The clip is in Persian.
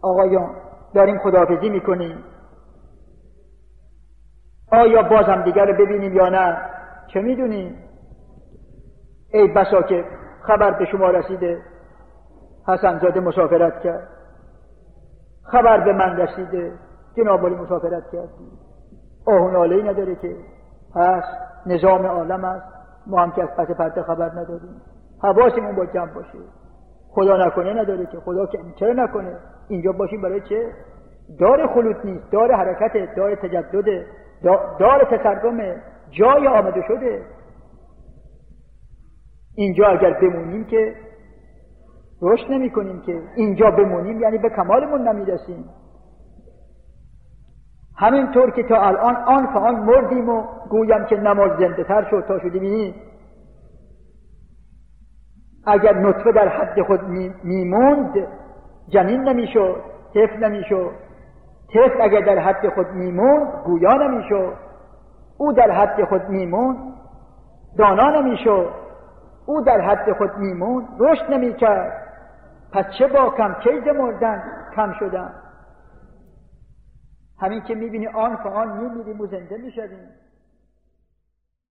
آقایان داریم خداحافظی میکنیم، آیا باز هم دیگر رو ببینیم یا نه چه میدونیم. ای بسا که خبر به شما رسیده حسن زاده مسافرت کرد، خبر به من رسیده جناب عالی مسافرت کردی، آهنالهی نداره که پس نظام عالم است، ما هم که از پس پرده خبر نداریم، حواسمون با جمع باشه. خدا نکنه نداره که، خدا که چرا نکنه، اینجا باشیم برای چه؟ دار خلوت نیست، دار حرکت، دار تجدد، دار تسرگم، جای آمده شده. اینجا اگر بمونیم که رشد نمی کنیم، که اینجا بمونیم یعنی به کمالمون نمیرسیم. همینطور که تا الان آن فآن مردیم و گویم که نماز زنده تر شد تا شدیم این. اگر نطفه در حد خود میموند جنین نمیشد، طفل نمیشد. طفل اگر در حد خود میموند گویا نمیشد. او در حد خود میموند دانا نمیشد. او در حد خود میموند رشد نمیکرد. پس چه باکم کی ز مردن کم شدن. همین که میبینی آن فآن میمیریم و زنده میشویم.